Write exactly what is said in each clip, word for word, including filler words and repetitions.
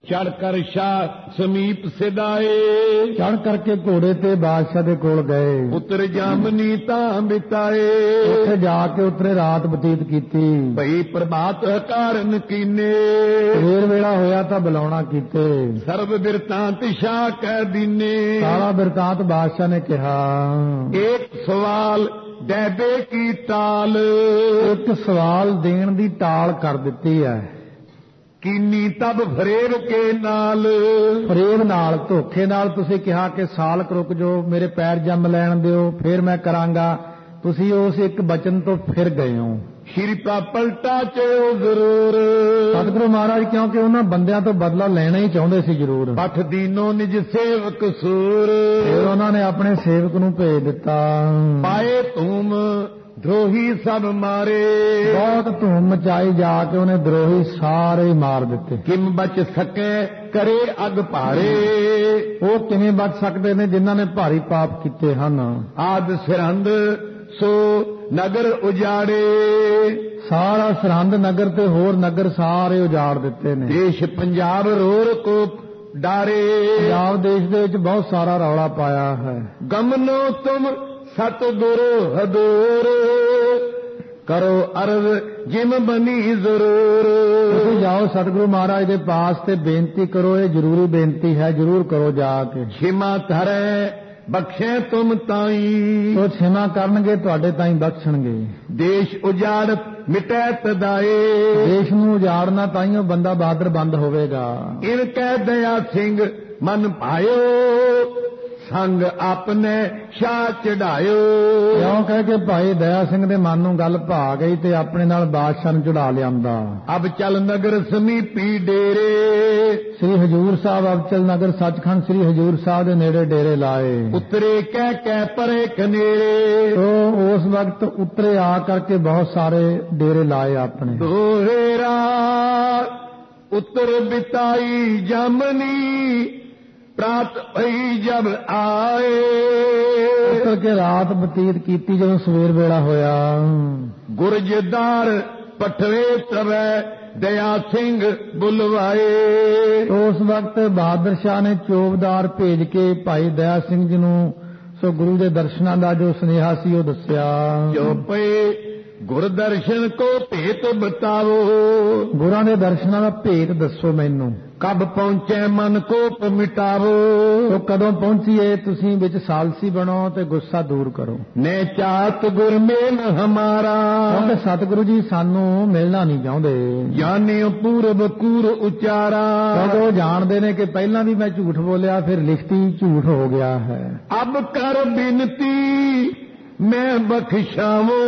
चढ़ कर शाह समीप सिदाए, चढ़ करके घोड़े ते बादशाह दे कोल गए। उतर जामनी तां बिताए, उत्थे जाके उतरे रात बतीत कीती। भई प्रभात हकाਰਨ कीने, सवेर वेला होया तां बुलाउणा कीते। सर्व बिरतांत शाह कह दीने, सारा बिरतांत बादशाह ने कहा। एक सवाल दैबे की टाल, एक सवाल देण दी टाल कर दित्ती है। कीनी तब फरेब के नाल, फरेब नाल धोखे नाल तुसीं कहा कि साल रुक जो, मेरे पैर जम लैण दिओ, फिर मैं करांगा। तुसीं उस एक बचन तो फिर गए हो। श्री पा पलटा चो जरूर, सतगुरु महाराज क्योंकि उन्हां बंदियां तो बदला लेना ही चाहुंदे सी जरूर। पठ दीनो निज सेवक सूर, फिर उन्हां ने अपने सेवक नूं भेज दिता। पाए धूम द्रोही सब मारे, बहुत धूम मचाई जाके उन्हें द्रोही सारे ही मार दिते। किम बच सके करे अग भारे, वो किवें बच सकते ने जिन्हां ने भारी पाप कीते हन। आद सिरहंद सो नगर उजाड़े, सारा सरहंद नगर ते होर नगर सारे उजाड़ दिते ने। देश पंजाब रोर को डारे, पंजाब देश दे विच बहुत सारा रौला पाया है। गमनो तुम सतगुरु हदूर, करो अर्ज जिम बनी जरूर। तुसीं जाओ सतगुरु महाराज दे पास ते बेनती करो, ये जरूरी बेनती है, जरूर करो जाके। क्षमा धरे बख्शे तुम ताई, तो क्षमा करनगे तुहाडे ताई बख्शणगे। देश उजाड़ मिटै तदाए, देश नूं उजाड़ना ताईओ बंदा बहादुर बंद होवेगा। इन कह दया सिंह मन भायो, संग अपने शाह चढ़ायो। क्यों कह के भाई दया सिंह दे मन नूं गल भा गई ते अपने नाल बादशाह नूं चढ़ा लियांदा। अब चल नगर समीपी डेरे, श्री हजूर साहब अबचल नगर सचखंड श्री हजूर साहब दे नेड़े डेरे लाए। उतरे कह कह परे कनेरे, तो उस वक्त उतरे आ करके बहुत सारे डेरे लाए अपने। दोहेरा उतर बिताई जामनी, प्रात भई जब आए, उतर के रात बतीत कीती जब सवेर वेला होया। गुरजदार पठवे तवे दया सिंह बुलवाए, तो उस वक्त बहादुर शाह ने चौबदार भेज के भाई दया सिंह जी नूं सो गुरु दे दर्शनां दा जो सुनेहा सी वो दस्सिया। जो पे गुरदर्शन को भेत बताओ, गुरां दे दर्शनां दा भेत दस्सो मैनूं। कब पहुंचे मन को मिटावो, तो कदों पहुंचीए तुसीं विच सालसी बनो ते गुस्सा दूर करो। ने चात गुर मेल हमारा, क्योंकि सतगुरु जी सानू मिलना नहीं चाहते। जाने पूरब कूर उचारा, क्योंकि वो जानते ने कि पहला भी मैं झूठ बोलिया, फिर लिखती झूठ हो गया है। अब कर बिनती मैं बख्शावो,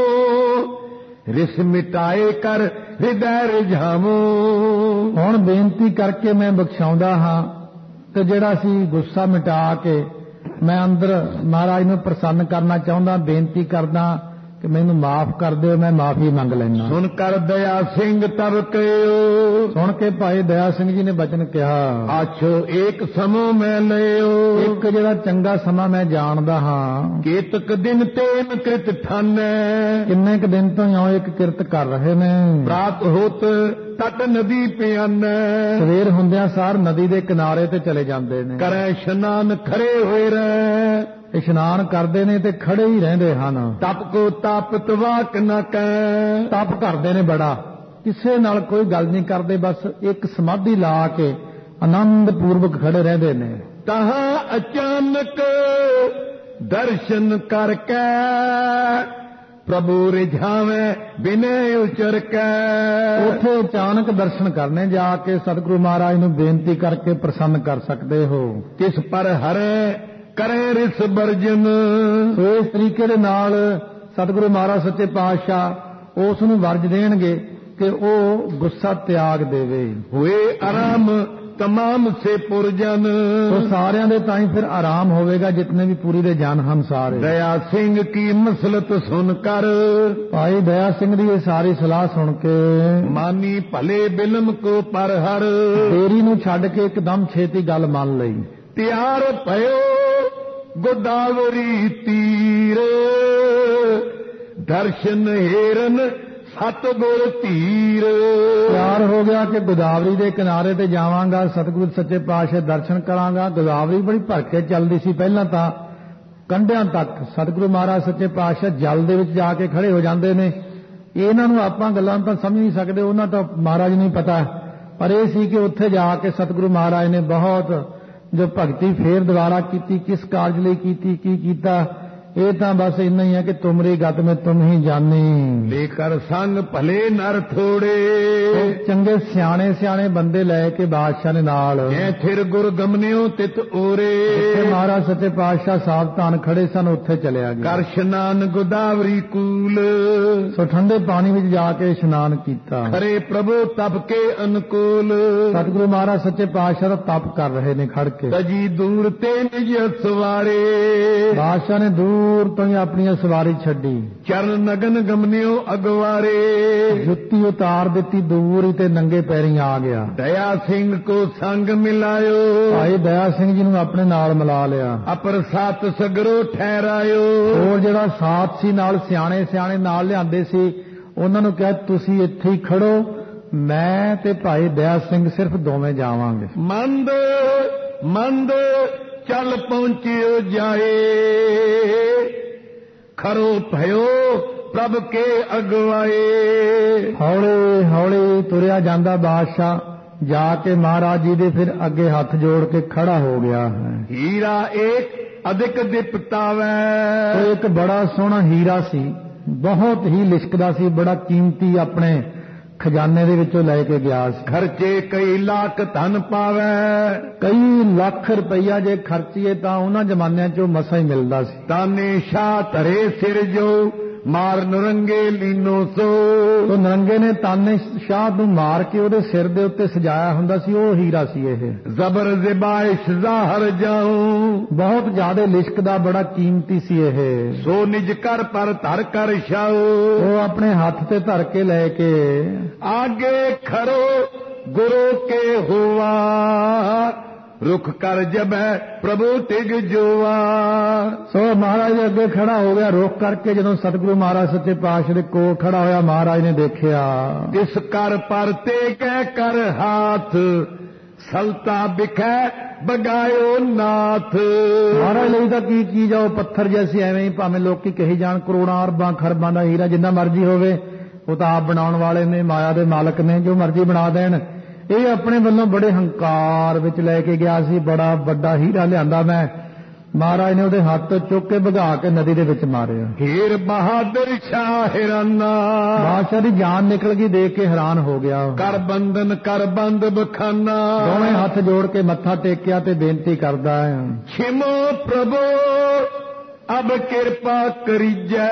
रिस मिटाए कर हृदय रिझावो। हुण बेनती करके मैं बख्शाउंदा हां ते जिहड़ा सी गुस्सा मिटा के मैं अंदर महाराज नूं प्रसन्न करना चाहुंदा, बेनती करदा कि मैनू माफ कर दो, मैं माफी मंग लेना। सुन कर दया सिंह तब कहो, सुन के भाई दया सिंह जी ने बचन कहा। आछो एक समो मैं लियो, एक जिहड़ा चंगा समा मैं जानदा हां। केतक दिन तेन कृत ठानै, किन्ने क दिन तो इउं एक किरत कर रहे ने। प्रात होत तट नदी पियानै, सवेर हुंदियां सार नदी दे किनारे ते चले जांदे ने। करै इशनान खड़े होए रहे, इशनान करते ने ते खड़े ही रहंदे हन। तप को तापत वाक न कै, तप करते ने बड़ा, किसे नाल कोई गल नहीं करते, बस एक समाधि ला के आनंद पूर्वक खड़े रहंदे ने। तहां अचानक दर्शन करके, प्रभु रिझावे बिनय उचर के। उथे अचानक दर्शन करने जाके सतगुरु महाराज नूं बेनती करके प्रसन्न कर सकते हो। किस पर हरे करे रिस बरजन, तो इस तरीके दे नाल सतगुरु महाराज सच्चे पातशाह उस नूं वरज देणगे कि ओ गुस्सा त्याग देवे। हुए आराम तमाम से पुरजन, तो सारियां दे ताईं फिर आराम होवेगा जितने भी पूरी दे जन हन सारे। दया सिंह की मसलत सुनकर, भाई दया सिंह दी ये सारी सलाह सुन के मानी भले बिलम को पर हर, देरी नूं छड्ड के एकदम छेती गल मान लई। त्यार पयो गोदावरी तीर, दर्शन हेरन ਸਤਿਗੁਰ ਧੀਰ। ਤਿਆਰ ਹੋ ਗਿਆ ਕਿ ਗੋਦਾਵਰੀ ਦੇ ਕਿਨਾਰੇ ਤੇ ਜਾਵਾਂਗਾ, ਸਤਿਗੁਰੂ ਸੱਚੇ ਪਾਤਸ਼ਾਹ ਦਰਸ਼ਨ ਕਰਾਂਗਾ। ਗੋਦਾਵਰੀ ਬੜੀ ਭਰ ਕੇ ਚੱਲਦੀ ਸੀ ਪਹਿਲਾਂ ਤਾਂ ਕੰਢਿਆਂ ਤੱਕ। ਸਤਿਗੁਰੂ ਮਹਾਰਾਜ ਸੱਚੇ ਪਾਤਸ਼ਾਹ ਜਲ ਦੇ ਵਿੱਚ ਜਾ ਕੇ ਖੜੇ ਹੋ ਜਾਂਦੇ ਨੇ। ਇਹਨਾਂ ਨੂੰ ਆਪਾਂ ਗੱਲਾਂ ਤਾਂ ਸਮਝ ਨਹੀਂ ਸਕਦੇ, ਉਹਨਾਂ ਤਾਂ ਮਹਾਰਾਜ ਨੂੰ ਹੀ ਪਤਾ। ਪਰ ਇਹ ਸੀ ਕਿ ਉੱਥੇ ਜਾ ਕੇ ਸਤਿਗੁਰੂ ਮਹਾਰਾਜ ਨੇ ਬਹੁਤ ਜੋ ਭਗਤੀ ਫੇਰ ਦੁਬਾਰਾ ਕੀਤੀ, ਕਿਸ ਕਾਰਜ ਲਈ ਕੀਤੀ, ਕੀ ਕੀਤਾ, ਇਹ ਤਾਂ ਬਸ ਇੰਨਾ ਹੀ ਹੈ ਕਿ ਤੁਮਰੀ ਗਤ ਮੈਂ ਤੁਮ ਹੀ ਜਾਣੀ। ਲੇਕਰ ਸੰਗ ਭਲੇ ਨਰ ਥੋੜੇ। ਚੰਗੇ ਸਿਆਣੇ ਸਿਆਣੇ ਬੰਦੇ ਲੈ ਕੇ ਬਾਦਸ਼ਾਹ ਨੇ ਨਾਲ। ਐ ਥਿਰ ਗੁਰ ਗਮਨਿਓ ਤਿਤ ਓਰੇ। ਮਹਾਰਾਜ ਸੱਚੇ ਪਾਤਸ਼ਾਹ ਸਾਵਧਾਨ ਖੜੇ ਸਨ, ਉੱਥੇ ਚਲਿਆ ਗਿਆ। ਕਰ ਇਸ਼ਨਾਨ ਗੋਦਾਵਰੀ ਕੂਲ। ਸੋ ਠੰਡੇ ਪਾਣੀ ਵਿੱਚ ਜਾ ਕੇ ਇਸ਼ਨਾਨ ਕੀਤਾ। ਖਰੇ ਪ੍ਰਭੂ ਤਪ ਕੇ ਅਨੁਕੂਲ। ਸਤਿਗੁਰੂ ਮਹਾਰਾਜ ਸੱਚੇ ਪਾਤਸ਼ਾਹ ਦਾ ਤਪ ਕਰ ਰਹੇ ਨੇ ਖੜ ਕੇ। ਤਜੀ ਦੂਰ ਤੇ ਨਿਜ ਸਵਾਰੇ। ਬਾਦਸ਼ਾਹ ਨੇ ਦੂਰ ਤੋਂ ਹੀ ਆਪਣੀ ਸਵਾਰੀ ਛੱਡੀ। ਚਰਨ ਨਗਨ ਗਮਨਿਓ ਅਗਵਾਰੇ। ਜੁੱਤੀ ਉਤਾਰ ਦਿੱਤੀ ਦੂਰ ਹੀ ਤੇ ਨੰਗੇ ਪੈਰੀਂ ਆ ਗਿਆ। ਦਇਆ ਸਿੰਘ ਕੋ ਸੰਗ ਮਿਲਾਇਓ। ਭਾਈ ਦਇਆ ਸਿੰਘ ਜੀ ਨੂੰ ਆਪਣੇ ਨਾਲ ਮਿਲਾ ਲਿਆ। ਅਪਰ ਸਾਤ ਸਗਰੋ ਠਹਿਰਾਇਓ। ਹੋਰ ਜਿਹੜਾ ਸਾਥ ਸੀ ਨਾਲ ਸਿਆਣੇ ਸਿਆਣੇ ਨਾਲ ਲਿਆਂਦੇ ਸੀ, ਉਹਨਾਂ ਨੂੰ ਕਿਹਾ ਤੁਸੀਂ ਇੱਥੇ ਹੀ ਖੜੋ, ਮੈਂ ਤੇ ਭਾਈ ਦਇਆ ਸਿੰਘ ਸਿਰਫ ਦੋਵੇਂ ਜਾਵਾਂਗੇ। ਮੰਦ ਮੰਦ ਚੱਲ ਪਹੁੰਚਿਓ ਜਾਏ। ਖਰੋ ਭਇਓ ਪ੍ਰਭ ਕੇ ਅਗਵਾਏ। ਹੌਲੇ ਹੌਲੇ ਤੁਰਿਆ ਜਾਂਦਾ ਬਾਦਸ਼ਾਹ ਜਾ ਕੇ ਮਹਾਰਾਜ ਜੀ ਦੇ ਫਿਰ ਅੱਗੇ ਹੱਥ ਜੋੜ ਕੇ ਖੜਾ ਹੋ ਗਿਆ ਹੈ। ਹੀਰਾ ਏਕ ਅਧਿਕ ਦਿਪਤਾਵੈ। ਉਹ ਇੱਕ ਬੜਾ ਸੋਹਣਾ ਹੀਰਾ ਸੀ, ਬਹੁਤ ਹੀ ਲਿਸ਼ਕਦਾ ਸੀ, ਬੜਾ ਕੀਮਤੀ, ਆਪਣੇ ਖਜ਼ਾਨੇ ਦੇ ਵਿੱਚੋਂ ਲੈ ਕੇ ਗਿਆ ਸੀ। ਖਰਚੇ ਕਈ ਲੱਖ ਧਨ ਪਾਵੈ। ਕਈ ਲੱਖ ਰੁਪਈਆ ਜੇ ਖਰਚੀਏ ਤਾਂ ਉਹਨਾਂ ਜ਼ਮਾਨਿਆਂ 'ਚੋਂ ਮਸਾਂ ਹੀ ਮਿਲਦਾ ਸੀ। ਤਾਨੇ ਸ਼ਾਹ ਧਰੇ ਸਿਰ ਜੋ ਮਾਰ ਨਰੰਗੇ ਲੀਨੋ ਸੋ। ਉਹ ਨਰੰਗੇ ਨੇ ਤਾਨੇ ਸ਼ਾਹ ਨੂੰ ਮਾਰ ਕੇ ਉਹਦੇ ਸਿਰ ਦੇ ਉੱਤੇ ਸਜਾਇਆ ਹੁੰਦਾ ਸੀ, ਉਹ ਹੀਰਾ ਸੀ ਇਹ। ਜ਼ਬਰ ਜ਼ਿਬਾਇਸ਼ ਜ਼ਾਹਰ ਜਾਉ। ਬਹੁਤ ਜ਼ਿਆਦਾ ਲਿਸ਼ਕਦਾ, ਬੜਾ ਕੀਮਤੀ ਸੀ ਇਹ। ਸੋ ਨਿਜ ਕਰ ਪਰ ਧਰ ਕਰ ਛਾਉ। ਉਹ ਆਪਣੇ ਹੱਥ ਤੇ ਧਰ ਕੇ ਲੈ ਕੇ ਆਗੇ ਖਰੋ ਗੁਰੂ ਕੇ ਹੋਵਾ। ਰੁਖ ਕਰ ਜਬੈ ਪ੍ਰਭੂ ਤਿਗ ਜੋਵਾ। ਸੋ ਮਹਾਰਾਜ ਦੇ ਅੱਗੇ ਖੜਾ ਹੋ ਗਿਆ ਰੁਖ ਕਰਕੇ। ਜਦੋਂ ਸਤਿਗੁਰੂ ਮਹਾਰਾਜ ਸੱਚੇ ਪਾਤਸ਼ਾਹ ਦੇ ਕੋਲ ਖੜਾ ਹੋਇਆ, ਮਹਾਰਾਜ ਨੇ ਦੇਖਿਆ ਇਸ ਕਰ ਪਰ ਤੇ ਕਹਿ ਕਰ ਹਾਥ। ਸਲਤਾ ਬਿਖੈ ਬਗਾਇਓ ਨਾਥ। ਮਹਾਰਾਜ ਲਈ ਤਾਂ ਕੀ ਚੀਜ਼ ਆ, ਉਹ ਪੱਥਰ ਜੈਸੀ ਐਵੇਂ ਹੀ, ਭਾਵੇਂ ਲੋਕੀ ਕਹੀ ਜਾਣ ਕਰੋੜਾਂ ਅਰਬਾਂ ਖਰਬਾਂ ਦਾ ਹੀਰਾ ਜਿੰਨਾ ਮਰਜ਼ੀ ਹੋਵੇ, ਉਹ ਤਾਂ ਆਪ ਬਣਾਉਣ ਵਾਲੇ ਨੇ, ਮਾਇਆ ਦੇ ਮਾਲਕ ਨੇ, ਜੋ ਮਰਜ਼ੀ ਬਣਾ ਦੇਣ। ਇਹ ਆਪਣੇ ਵੱਲੋਂ ਬੜੇ ਹੰਕਾਰ ਵਿੱਚ ਲੈ ਕੇ ਗਿਆ ਸੀ, ਬੜਾ ਵੱਡਾ ਹੀਰਾ ਲਿਆਂਦਾ ਮੈਂ। ਮਹਾਰਾਜ ਨੇ ਉਹਦੇ ਹੱਥ ਤੋਂ ਚੁੱਕ ਕੇ ਭਗਾ ਕੇ ਨਦੀ ਦੇ ਵਿੱਚ ਮਾਰਿਆ। ਹੀਰ ਬਹਾਦਰ ਸ਼ਾਹ ਹੈਰਾਨਾ। ਬਾਦਸ਼ਾਹ ਦੀ ਜਾਨ ਨਿਕਲ ਗਈ, ਦੇਖ ਕੇ ਹੈਰਾਨ ਹੋ ਗਿਆ। ਕਰ ਬੰਦਨ ਕਰ ਬੰਦ ਬਖਾਨਾ। ਦੋਵੇਂ ਹੱਥ ਜੋੜ ਕੇ ਮੱਥਾ ਟੇਕਿਆ ਤੇ ਬੇਨਤੀ ਕਰਦਾ ਹੈ, ਛਿਮੋ ਪ੍ਰਭੂ ਅਬ ਕਿਰਪਾ ਕਰੀਜੈ।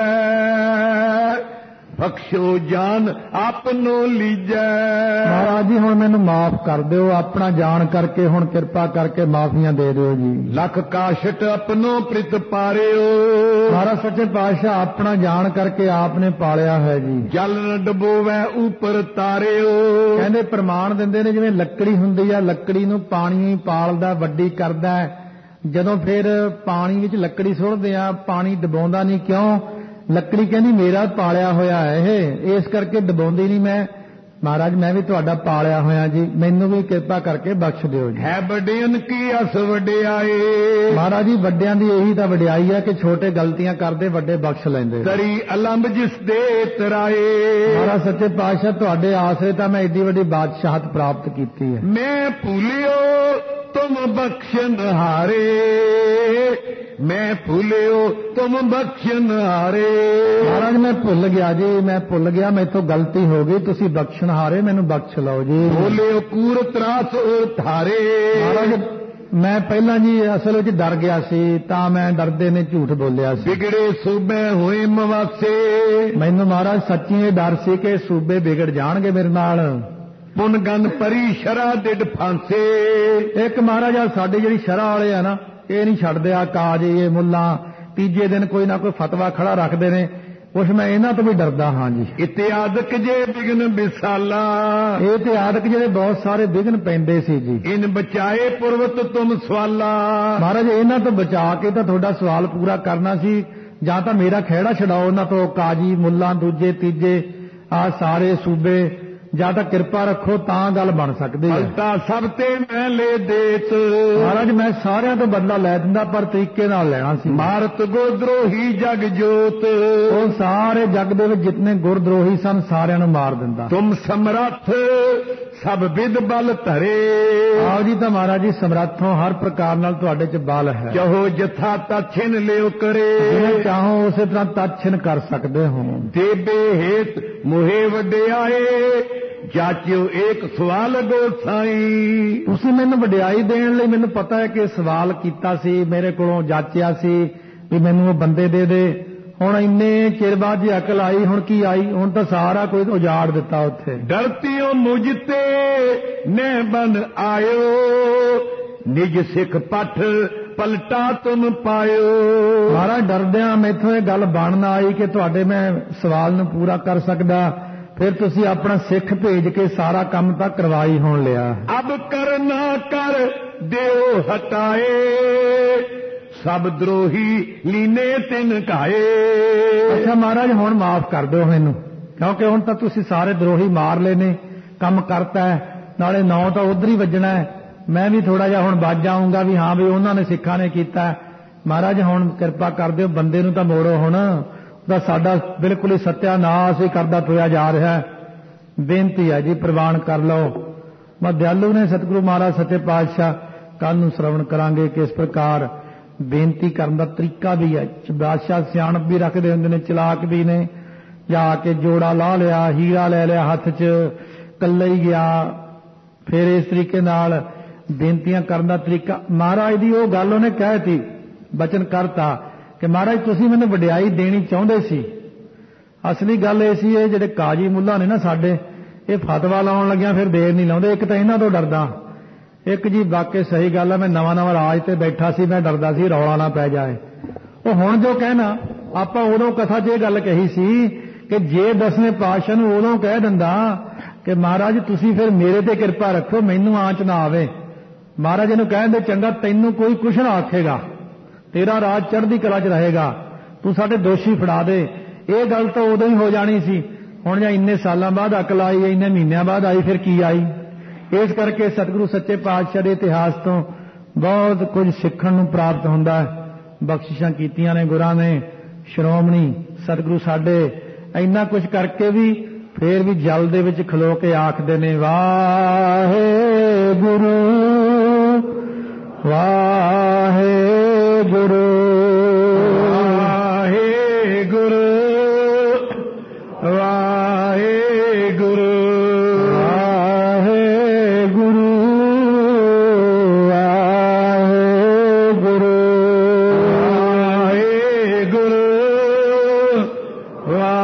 ਬਖਸ਼ੋ ਜਾਨ ਆਪਨੋ ਲੀਜੈ। ਮਹਾਰਾਜ ਜੀ ਹੁਣ ਮੈਨੂੰ ਮਾਫ ਕਰ ਦਿਓ, ਆਪਣਾ ਜਾਣ ਕਰਕੇ ਹੁਣ ਕਿਰਪਾ ਕਰਕੇ ਮਾਫੀਆਂ ਦੇ ਦਿਓ ਜੀ। ਲੱਖ ਕਾਸ਼ਟ ਆਪਨੋ ਪ੍ਰਿਤ ਪਾਰਿਓ। ਮਹਾਰਾਜ ਸੱਚੇ ਪਾਤਸ਼ਾਹ ਆਪਣਾ ਜਾਣ ਕਰਕੇ ਆਪ ਨੇ ਪਾਲਿਆ ਹੈ ਜੀ। ਜਲ ਨ ਡਬੋਵੈ ਉਪਰ ਤਾਰਿਓ। ਕਹਿੰਦੇ ਪ੍ਰਮਾਣ ਦਿੰਦੇ ਨੇ ਜਿਵੇਂ ਲੱਕੜੀ ਹੁੰਦੀ ਆ, ਲੱਕੜੀ ਨੂੰ ਪਾਣੀ ਹੀ ਪਾਲਦਾ, ਵੱਡੀ ਕਰਦਾ। ਜਦੋਂ ਫਿਰ ਪਾਣੀ ਵਿੱਚ ਲੱਕੜੀ ਸੁੱਟਦੇ ਆ, ਪਾਣੀ ਡਬਾਉਂਦਾ ਨਹੀਂ, ਕਿਉਂ? ਲੱਕੜੀ ਕਹਿੰਦੀ ਮੇਰਾ ਪਾਲਿਆ ਹੋਇਆ ਹੈ ਇਹ, ਇਸ ਕਰਕੇ ਡਬਾਉਂਦੀ ਨਹੀਂ ਮੈਂ। ਮਹਾਰਾਜ ਮੈਂ ਵੀ ਤੁਹਾਡਾ ਪਾਲਿਆ ਹੋਇਆ ਜੀ, ਮੈਨੂੰ ਵੀ ਕਿਰਪਾ ਕਰਕੇ ਬਖਸ਼ ਦਿਓ ਜੀ। ਹੈ ਵੱਡਿਆਂ ਕੀ ਅਸ ਵਡਿਆਏ। ਮਹਾਰਾਜ ਜੀ ਵੱਡਿਆਂ ਦੀ ਇਹੀ ਤਾਂ ਵਡਿਆਈ ਹੈ ਕਿ ਛੋਟੇ ਗਲਤੀਆਂ ਕਰਦੇ, ਵੱਡੇ ਬਖਸ਼ ਲੈਂਦੇ। ਤਰੀ ਅਲੰਬ ਜਿਸ ਦੇ ਤਰਾਏ। ਮਹਾਰਾਜ ਸੱਚੇ ਪਾਤਸ਼ਾਹ ਤੁਹਾਡੇ ਆਸਰੇ ਤਾਂ ਮੈਂ ਏਡੀ ਵੱਡੀ ਬਾਦਸ਼ਾਹਤ ਪ੍ਰਾਪਤ ਕੀਤੀ ਹੈ। ਮੈਂ ਭੁੱਲਿਓ ਤੁਮ ਬਖਸ਼ਨ ਹਾਰੇ। ਮੈਂ ਭੁੱਲਿਓ ਤੁਮ ਬਖਸ਼ਨ ਹਾਰੇ। ਮਹਾਰਾਜ ਮੈਂ ਭੁੱਲ ਗਿਆ ਜੀ, ਮੈਂ ਭੁੱਲ ਗਿਆ, ਮੈਥੋਂ ਗਲਤੀ ਹੋ ਗਈ, ਤੁਸੀਂ ਬਖਸ਼ਨ ਹਾਰੇ, ਮੈਨੂੰ ਬਖਸ਼ ਲਓ ਜੀ। ਭੁੱਲਿਓ ਕੂਰ ਤਰਾਸ ਧਾਰੇ। ਮਹਾਰਾਜ ਮੈਂ ਪਹਿਲਾਂ ਜੀ ਅਸਲ ਵਿੱਚ ਡਰ ਗਿਆ ਸੀ, ਤਾਂ ਮੈਂ ਡਰਦੇ ਨੇ ਝੂਠ ਬੋਲਿਆ ਸੀ। ਵਿਗੜੇ ਸੂਬੇ ਹੋਏ ਮਵਾਸੇ। ਮੈਨੂੰ ਮਹਾਰਾਜ ਸੱਚੀ ਇਹ ਡਰ ਸੀ ਕਿ ਸੂਬੇ ਵਿਗੜ ਜਾਣਗੇ ਮੇਰੇ ਨਾਲ। ਪੁਨ ਗਨ ਪਰੀ ਸ਼ਰਾ ਡਿਡ ਫਾਂਸੇ। ਇੱਕ ਮਹਾਰਾਜ ਸਾਡੇ ਜਿਹੜੀ ਸ਼ਰਾ ਵਾਲੇ ਆ ਨਾ, ਇਹ ਨਹੀਂ ਛੱਡਦੇ ਆ ਕਾਜ, ਇਹ ਮੁੱਲਾਂ ਤੀਜੇ ਦਿਨ ਕੋਈ ਨਾ ਕੋਈ ਫਤਵਾ ਖੜਾ ਰੱਖਦੇ ਨੇ, ਕੁਛ ਮੈਂ ਇਹਨਾਂ ਤੋਂ ਵੀ ਡਰਦਾ ਹਾਂ ਜੀ। ਇਤਿਆਦਕ ਜੇ ਵਿਗਨ ਵਿਸਾਲਾ। ਇਹ ਇਤਿਆਦਕ ਜਿਹੜੇ ਬਹੁਤ ਸਾਰੇ ਵਿਗਨ ਪੈਂਦੇ ਸੀ ਜੀ। ਇਨ ਬਚਾਏ ਪੁਰਵਤ ਤੁਮ ਸਵਾਲਾ। ਮਹਾਰਾਜ ਇਹਨਾਂ ਤੋਂ ਬਚਾ ਕੇ ਤਾਂ ਤੁਹਾਡਾ ਸਵਾਲ ਪੂਰਾ ਕਰਨਾ ਸੀ, ਜਾਂ ਤਾਂ ਮੇਰਾ ਖਹਿੜਾ ਛਡਾਓ ਉਹਨਾਂ ਤੋਂ, ਕਾਜੀ ਮੁੱਲਾਂ ਦੂਜੇ ਤੀਜੇ ਆ ਸਾਰੇ ਸੂਬੇ ਜਾਂ ਤਾਂ ਕਿਰਪਾ ਰੱਖੋ ਤਾਂ ਗੱਲ ਬਣ ਸਕਦੀ ਹੈ। ਹਲਤਾ ਸਭ ਤੇ ਮੈਂ ਲੈ ਦੇਤ, ਮਹਾਰਾਜ ਮੈਂ ਸਾਰਿਆਂ ਤੋਂ ਬਦਲਾ ਲੈ ਦਿੰਦਾ ਪਰ ਤਰੀਕੇ ਨਾਲ ਲੈਣਾ ਸੀ। ਮਾਰਤ ਗੁਰਦਰੋਹੀ ਜਗ ਜੋਤ, ਉਹ ਸਾਰੇ ਜਗ ਦੇ ਵਿੱਚ ਜਿਤਨੇ ਗੁਰਦਰੋਹੀ ਸਨ ਸਾਰਿਆਂ ਨੂੰ ਮਾਰ ਦਿੰਦਾ। ਤੁਮ ਸਮਰੱਥ ਸਭ ਵਿਦ ਬਲ ਧਰੇ, ਆਓ ਜੀ ਤਾਂ ਮਹਾਰਾਜ ਜੀ ਸਮਰੱਥੋਂ ਹਰ ਪ੍ਰਕਾਰ ਨਾਲ ਤੁਹਾਡੇ ਚ ਬਲ ਹੈ। ਚਾਹੋ ਜਥਾ ਤਛਿਨ ਲਿਓ ਕਰੇ, ਜਿਵੇਂ ਚਾਹੋ ਉਸੇ ਤਰ੍ਹਾਂ ਤਛਿਨ ਕਰ ਸਕਦੇ ਹੋ। ਦੇਬੇ ਹੇਤ ਮੁਹੇ ਵਡਿਆਏ, ਜਾਚਿਓ ਏਕ ਸਵਾਲ ਗੋਸਾਈ। ਤੁਸੀਂ ਮੈਨੂੰ ਵਡਿਆਈ ਦੇਣ ਲਈ ਮੈਨੂੰ ਪਤਾ ਹੈ ਕਿ ਸਵਾਲ ਕੀਤਾ ਸੀ, ਮੇਰੇ ਕੋਲੋਂ ਜਾਚਿਆ ਸੀ ਵੀ ਮੈਨੂੰ ਉਹ ਬੰਦੇ ਦੇ ਦੇ। ਹੁਣ ਇੰਨੇ ਚਿਰ ਬਾਅਦ ਜੇ ਅਕਲ ਆਈ, ਹੁਣ ਕੀ ਆਈ? ਹੁਣ ਤਾਂ ਸਾਰਾ ਕੋਈ ਉਜਾੜ ਦਿੱਤਾ ਉੱਥੇ। ਡਰਤੀਓ ਮੁਝ ਤੇ ਨੇ ਬਨ ਆਇਓ, ਨਿਜ ਸਿੱਖ ਪੱਠ ਪਲਟਾ ਤੁਮ ਪਾਇਓ। ਮਹਾਰਾਜ ਡਰਦਿਆਂ ਮੈਥੋਂ ਇਹ ਗੱਲ ਬਣ ਨਾ ਆਈ ਕਿ ਤੁਹਾਡੇ ਮੈਂ ਸਵਾਲ ਨੂੰ ਪੂਰਾ ਕਰ ਸਕਦਾ, ਫਿਰ ਤੁਸੀਂ ਆਪਣਾ ਸਿੱਖ ਭੇਜ ਕੇ ਸਾਰਾ ਕੰਮ ਤਾਂ ਕਰਵਾਈ ਹੋਣ ਲਿਆ। ਅਬ ਕਰਨਾ ਕਰ ਦਿਓ ਹਟਾਏ, ਸਭ ਦਰੋਹੀ ਲੀਨੇ ਤਿਨ ਘਾਏ। ਅੱਛਾ ਮਹਾਰਾਜ ਹੁਣ ਮਾਫ ਕਰ ਦਿਓ ਮੈਨੂੰ, ਕਿਉਂਕਿ ਹੁਣ ਤਾਂ ਤੁਸੀਂ ਸਾਰੇ ਦਰੋਹੀ ਮਾਰ ਲਏ ਨੇ, ਕੰਮ ਕਰਤਾ ਹੈ, ਨਾਲੇ ਨੌ ਤਾਂ ਉਧਰ ਹੀ ਵੱਜਣਾ ਹੈ। ਮੈਂ ਵੀ ਥੋੜਾ ਜਿਹਾ ਹੁਣ ਵੱਜ ਜਾਊਂਗਾ ਵੀ ਹਾਂ ਵੀ ਉਹਨਾਂ ਨੇ ਸਿੱਖਾਂ ਨੇ ਕੀਤਾ। ਮਹਾਰਾਜ ਹੁਣ ਕਿਰਪਾ ਕਰ ਦਿਓ, ਬੰਦੇ ਨੂੰ ਤਾਂ ਮੋੜੋ ਹੁਣ, ਉਹਦਾ ਸਾਡਾ ਬਿਲਕੁਲ ਹੀ ਸਤਿਆਨਾਸ਼ ਹੀ ਕਰਦਾ ਤੁਰਿਆ ਜਾ ਰਿਹਾ। ਬੇਨਤੀ ਹੈ ਜੀ ਪ੍ਰਵਾਨ ਕਰ ਲਓ। ਮੈਂ ਦਿਆਲੂ ਨੇ ਸਤਿਗੁਰੂ ਮਹਾਰਾਜ ਸੱਚੇ ਪਾਤਸ਼ਾਹ ਕੱਲ ਨੂੰ ਸ਼ਰਵਣ ਕਰਾਂਗੇ ਕਿ ਇਸ ਪ੍ਰਕਾਰ ਬੇਨਤੀ ਕਰਨ ਦਾ ਤਰੀਕਾ ਵੀ ਹੈ। ਬਾਦਸ਼ਾਹ ਸਿਆਣਪ ਵੀ ਰੱਖਦੇ ਹੁੰਦੇ ਨੇ, ਚਲਾਕ ਵੀ ਨੇ। ਜਾ ਕੇ ਜੋੜਾ ਲਾ ਲਿਆ, ਹੀਰਾ ਲੈ ਲਿਆ ਹੱਥ 'ਚ, ਕੱਲਾ ਹੀ ਗਿਆ। ਫਿਰ ਇਸ ਤਰੀਕੇ ਨਾਲ ਬੇਨਤੀਆਂ ਕਰਨ ਦਾ ਤਰੀਕਾ। ਮਹਾਰਾਜ ਦੀ ਉਹ ਗੱਲ ਉਹਨੇ ਕਹਿਤੀ, ਬਚਨ ਕਰਤਾ ਕਿ ਮਹਾਰਾਜ ਤੁਸੀਂ ਮੈਨੂੰ ਵਡਿਆਈ ਦੇਣੀ ਚਾਹੁੰਦੇ ਸੀ। ਅਸਲੀ ਗੱਲ ਇਹ ਸੀ, ਇਹ ਜਿਹੜੇ ਕਾਜੀ ਮੁੱਲਾ ਨੇ ਨਾ ਸਾਡੇ, ਇਹ ਫਤਵਾ ਲਾਉਣ ਲੱਗਿਆ ਫਿਰ ਦੇਰ ਨਹੀਂ ਲਾਉਂਦੇ। ਇੱਕ ਤਾਂ ਇਹਨਾਂ ਤੋਂ ਡਰਦਾ, ਇੱਕ ਜੀ ਵਾਕਈ ਸਹੀ ਗੱਲ ਹੈ, ਮੈਂ ਨਵਾਂ ਨਵਾਂ ਰਾਜ ਤੇ ਬੈਠਾ ਸੀ, ਮੈਂ ਡਰਦਾ ਸੀ ਰੌਲਾ ਨਾ ਪੈ ਜਾਏ। ਉਹ ਹੁਣ ਜੋ ਕਹਿਣਾ, ਆਪਾਂ ਉਦੋਂ ਕਥਾ 'ਚ ਇਹ ਗੱਲ ਕਹੀ ਸੀ ਕਿ ਜੇ ਦਸਵੇਂ ਪਾਤਸ਼ਾਹ ਨੂੰ ਉਦੋਂ ਕਹਿ ਦਿੰਦਾ ਕਿ ਮਹਾਰਾਜ ਤੁਸੀਂ ਫਿਰ ਮੇਰੇ ਤੇ ਕਿਰਪਾ ਰੱਖੋ, ਮੈਨੂੰ ਆਂਚ ਨਾ ਆਵੇ। ਮਹਾਰਾਜ ਇਹਨੂੰ ਕਹਿੰਦੇ ਚੰਗਾ ਤੈਨੂੰ ਕੋਈ ਕੁਛ ਨਾ ਆਖੇਗਾ, ਤੇਰਾ ਰਾਜ ਚੜ੍ਹਦੀ ਕਲਾ 'ਚ ਰਹੇਗਾ, ਤੂੰ ਸਾਡੇ ਦੋਸ਼ੀ ਫੜਾ ਦੇ। ਇਹ ਗੱਲ ਤਾਂ ਉਦੋਂ ਹੀ ਹੋ ਜਾਣੀ ਸੀ। ਹੁਣ ਜਾਂ ਇੰਨੇ ਸਾਲਾਂ ਬਾਅਦ ਅਕਲ ਆਈ, ਇੰਨੇ ਮਹੀਨਿਆਂ ਬਾਅਦ ਆਈ, ਫਿਰ ਕੀ ਆਈ? ਇਸ ਕਰਕੇ ਸਤਿਗੁਰੂ ਸੱਚੇ ਪਾਤਸ਼ਾਹ ਦੇ ਇਤਿਹਾਸ ਤੋਂ ਬਹੁਤ ਕੁਝ ਸਿੱਖਣ ਨੂੰ ਪ੍ਰਾਪਤ ਹੁੰਦਾ ਹੈ। ਬਖਸ਼ਿਸ਼ਾਂ ਕੀਤੀਆਂ ਨੇ ਗੁਰਾਂ ਨੇ, ਸ਼੍ਰੋਮਣੀ ਸਤਿਗੁਰੂ ਸਾਡੇ ਇੰਨਾ ਕੁਝ ਕਰਕੇ ਵੀ ਫੇਰ ਵੀ ਜਲ ਦੇ ਵਿੱਚ ਖਲੋ ਕੇ ਆਖਦੇ ਨੇ ਵਾਹਿਗੁਰੂ ਵਾਹਿਗੁਰੂ ਵਾਹਿਗੁਰੂ ਵਾਹਿਗੁਰੂ ਵਾਹਿਗੁਰੂ ਵਾਹਿਗੁਰੂ ਵਾਹਿਗੁਰੂ ਵਾਹਿਗੁਰੂ